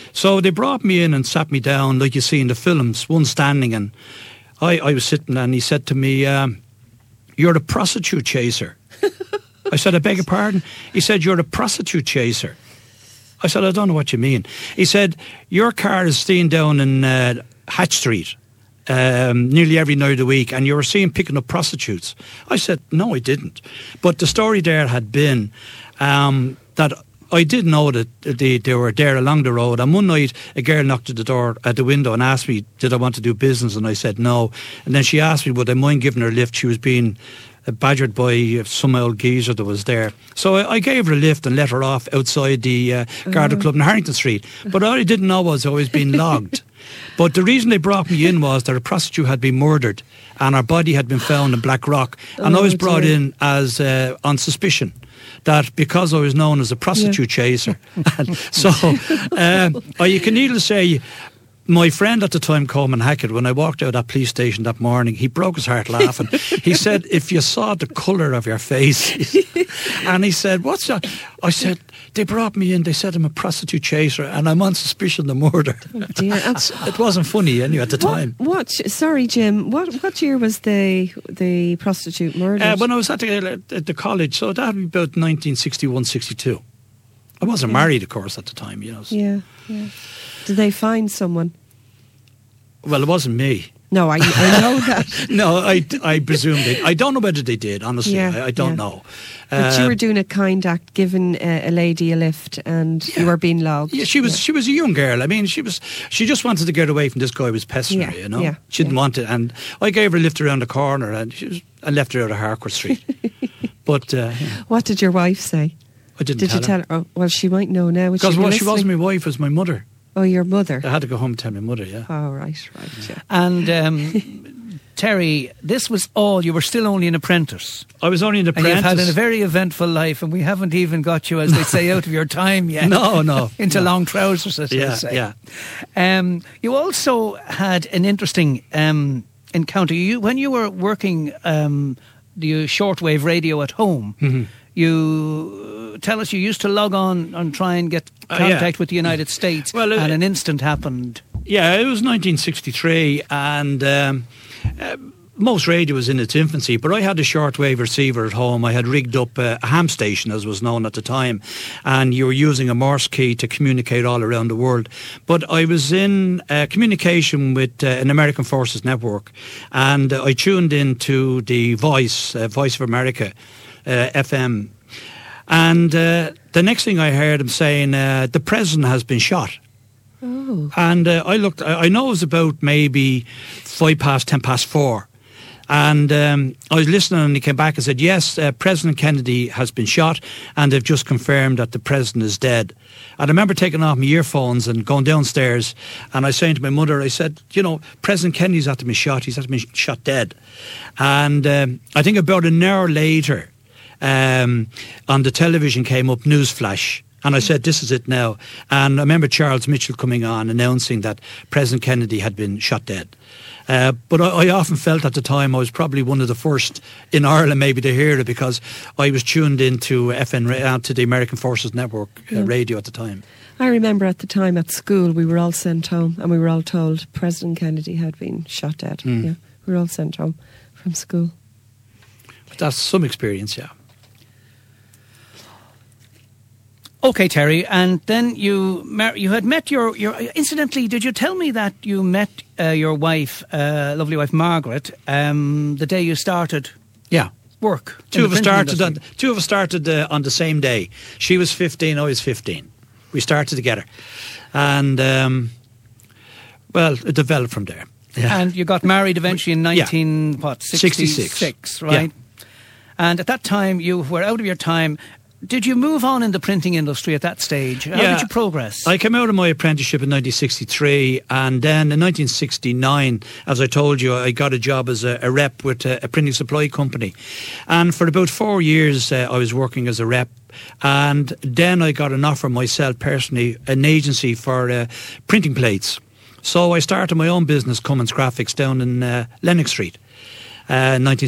So they brought me in and sat me down like you see in the films, one standing, and I was sitting, and he said to me, "You're the prostitute chaser." I said, "I beg your pardon?" He said, "You're the prostitute chaser." I said, "I don't know what you mean." He said, "Your car is staying down in Hatch Street nearly every night of the week, and you were seen picking up prostitutes." I said, "No, I didn't." But the story there had been that I did know that they were there along the road, and one night a girl knocked at the window and asked me, did I want to do business, and I said no. And then she asked me would I mind giving her a lift. She was being badgered by some old geezer that was there. So I gave her a lift and let her off outside the Garda Club in Harrington Street. But all I didn't know was I was being logged. But the reason they brought me in was that a prostitute had been murdered and her body had been found in Black Rock. And I was brought in as on suspicion that because I was known as a prostitute chaser. So you can needless say, my friend at the time, Coleman Hackett, when I walked out of that police station that morning, he broke his heart laughing. He said, "If you saw the colour of your face." And he said, "What's that?" I said, "They brought me in, they said I'm a prostitute chaser and I'm on suspicion of murder." Oh dear. It wasn't funny anyway at the time. Sorry, Jim, what year was the prostitute murder? When I was at the college, so that would be about 1961, 62. I wasn't married, of course, at the time, you know. So. Yeah. Did they find someone? Well, it wasn't me. No, I know that. No, I presume they. I don't know whether they did, honestly. Yeah, I don't know. But you were doing a kind act, giving a lady a lift, and you were being logged. Yeah, she was a young girl. I mean, she just wanted to get away from this guy who was pestering her, you know. Yeah, she didn't want it, and I gave her a lift around the corner, and I left her out of Harcourt Street. But what did your wife say? I didn't tell her. Oh, well, she might know now. Because she wasn't my wife, it was my mother. Oh, your mother. I had to go home and tell my mother, yeah. Oh, right, yeah. And Terry, this was all, you were still only an apprentice. I was only an apprentice. And you've had a very eventful life, and we haven't even got you, as they say, out of your time yet. No. Into long trousers, as they say. Yeah. You also had an interesting encounter. When you were working the shortwave radio at home, you tell us you used to log on and try and get contact with the United States, and an incident happened. Yeah, it was 1963, and most radio was in its infancy, but I had a shortwave receiver at home. I had rigged up a ham station, as was known at the time, and you were using a Morse key to communicate all around the world. But I was in communication with an American Forces network, and I tuned into the Voice of America, FM. And the next thing I heard him saying, the president has been shot. Oh. And I looked, I know it was about maybe 4:05. And I was listening, and he came back and said, yes, President Kennedy has been shot, and they've just confirmed that the president is dead. And I remember taking off my earphones and going downstairs, and I was saying to my mother, I said, you know, President Kennedy's had to be shot. He's had to be shot dead. And I think about an hour later, on the television came up Newsflash, and I said, this is it now. And I remember Charles Mitchell coming on announcing that President Kennedy had been shot dead. But I often felt at the time I was probably one of the first in Ireland maybe to hear it, because I was tuned into to the American Forces Network radio at the time. I remember at the time at school we were all sent home, and we were all told President Kennedy had been shot dead. Yeah, we were all sent home from school. But that's some experience, yeah. Okay, Terry, and then you had met your. Incidentally, did you tell me that you met your wife, lovely wife Margaret, the day you started? Yeah, work. Two of us started on the same day. She was 15, I was 15. We started together, and it developed from there. Yeah. And you got married eventually in 1966, right? Yeah. And at that time, you were out of your time. Did you move on in the printing industry at that stage? How did you progress? I came out of my apprenticeship in 1963, and then in 1969, as I told you, I got a job as a rep with a printing supply company. And for about 4 years, I was working as a rep. And then I got an offer myself personally, an agency for printing plates. So I started my own business, Cummins Graphics, down in Lennox Street,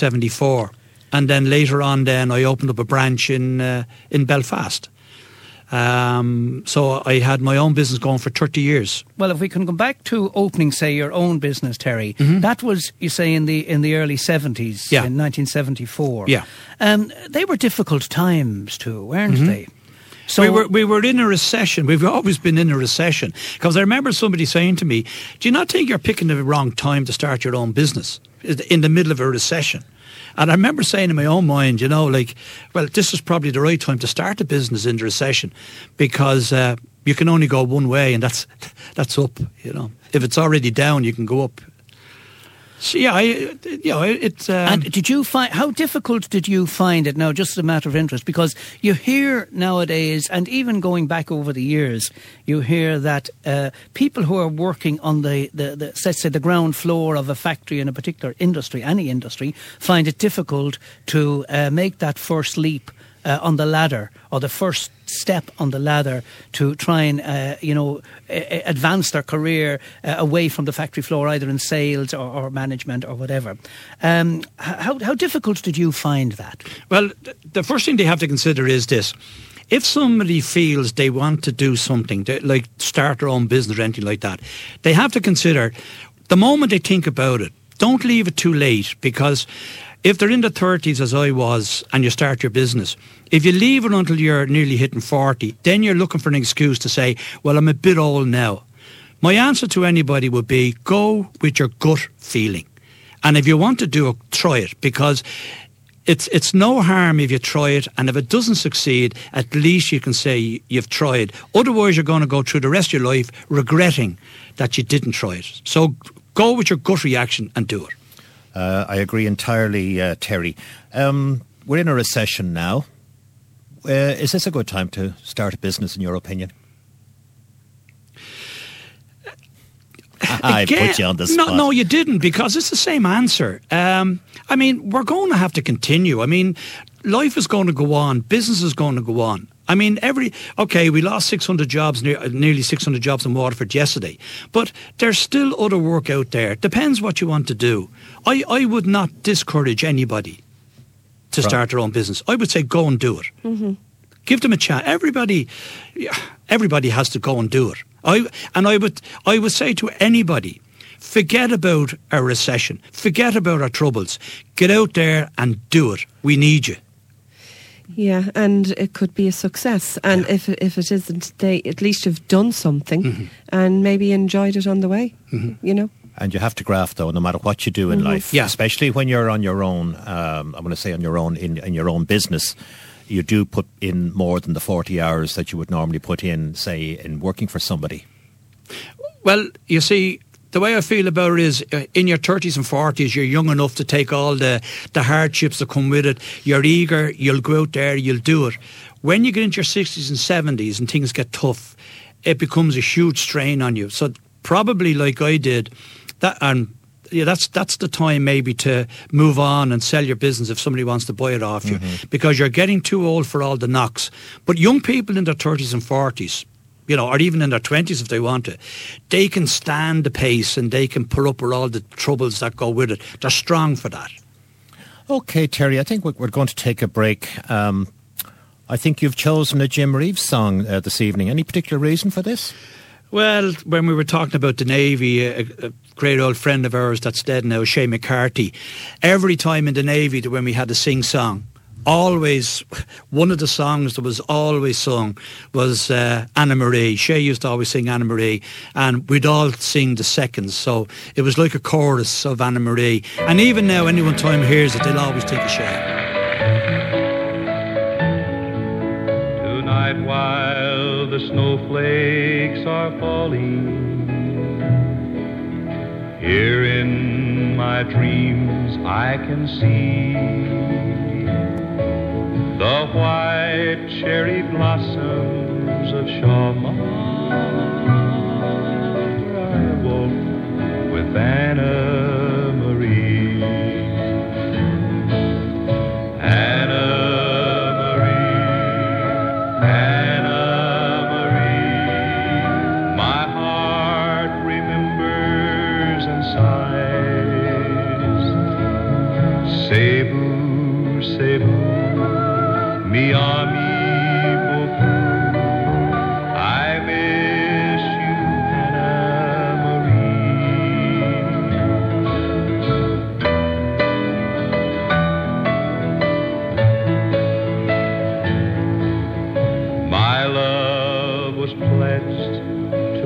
1974. And then later on, I opened up a branch in Belfast. So I had my own business going for 30 years. Well, if we can come back to opening, say, your own business, Terry, that was, you say, in the early 70s, Yeah. in 1974. Yeah. They were difficult times too, weren't they? So We were in a recession. We've always been in a recession. Because I remember somebody saying to me, do you not think you're picking the wrong time to start your own business in the middle of a recession? And I remember saying in my own mind, well, this is probably the right time to start a business in the recession, because you can only go one way, and that's up. If it's already down, you can go up. So yeah, it's. And did you find, how difficult did you find it now, just as a matter of interest? Because you hear nowadays, and even going back over the years, you hear that people who are working on the let's say the ground floor of a factory in a particular industry, any industry, find it difficult to make that first leap on the ladder, or the first step on the ladder to try and advance their career away from the factory floor, either in sales or management or whatever. How difficult did you find that? Well, the first thing they have to consider is this. If somebody feels they want to do something, like start their own business or anything like that, they have to consider, the moment they think about it, don't leave it too late, because if they're in the 30s, as I was, and you start your business, if you leave it until you're nearly hitting 40, then you're looking for an excuse to say, well, I'm a bit old now. My answer to anybody would be, go with your gut feeling. And if you want to do it, try it, because it's no harm if you try it, and if it doesn't succeed, at least you can say you've tried. Otherwise, you're going to go through the rest of your life regretting that you didn't try it. So go with your gut reaction and do it. I agree entirely, Terry. We're in a recession now. Is this a good time to start a business, in your opinion? I put you on the spot. No, you didn't, because it's the same answer. We're going to have to continue. Life is going to go on. Business is going to go on. We lost 600 jobs, nearly 600 jobs in Waterford yesterday. But there's still other work out there. Depends what you want to do. I would not discourage anybody to start their own business. I would say go and do it. Mm-hmm. Give them a chance. Everybody has to go and do it. I would say to anybody, forget about our recession. Forget about our troubles. Get out there and do it. We need you. Yeah, and it could be a success. And if it isn't, they at least have done something and maybe enjoyed it on the way, And you have to graft, though, no matter what you do in life. Yeah. Especially when you're on your own, I'm going to say on your own, in your own business. You do put in more than the 40 hours that you would normally put in, say, in working for somebody. Well, you see, the way I feel about it is, in your 30s and 40s, you're young enough to take all the hardships that come with it. You're eager, you'll go out there, you'll do it. When you get into your 60s and 70s and things get tough, it becomes a huge strain on you. So probably like I did, that's the time maybe to move on and sell your business if somebody wants to buy it off you, because you're getting too old for all the knocks. But young people in their 30s and 40s, or even in their 20s if they want to, they can stand the pace and they can put up with all the troubles that go with it. They're strong for that. Okay, Terry, I think we're going to take a break. I think you've chosen a Jim Reeves song this evening. Any particular reason for this? Well, when we were talking about the Navy, a great old friend of ours that's dead now, Shane McCarthy, every time in the Navy when we had to sing song, always, one of the songs that was always sung was Anna Marie. Shay used to always sing Anna Marie, and we'd all sing the seconds, so it was like a chorus of Anna Marie. And even now, anyone time hears it, they'll always think of Shay. Tonight while the snowflakes are falling, here in my dreams I can see the white cherry blossoms of Shawmut, where I walk with Anna Marie. Anna Marie, Anna Marie, my heart remembers and sighs. Cebu, Cebu, mi ami beaucoup.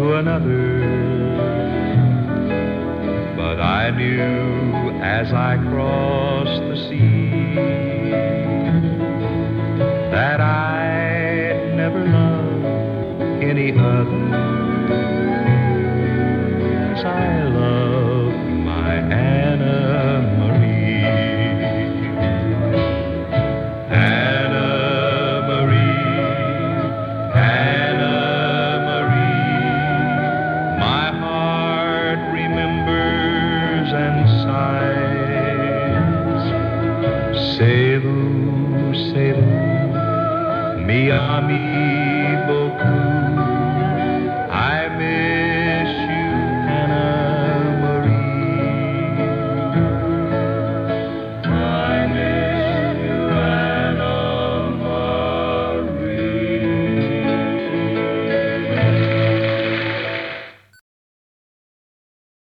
to another. But I knew as I crossed the sea that I'd never love any other.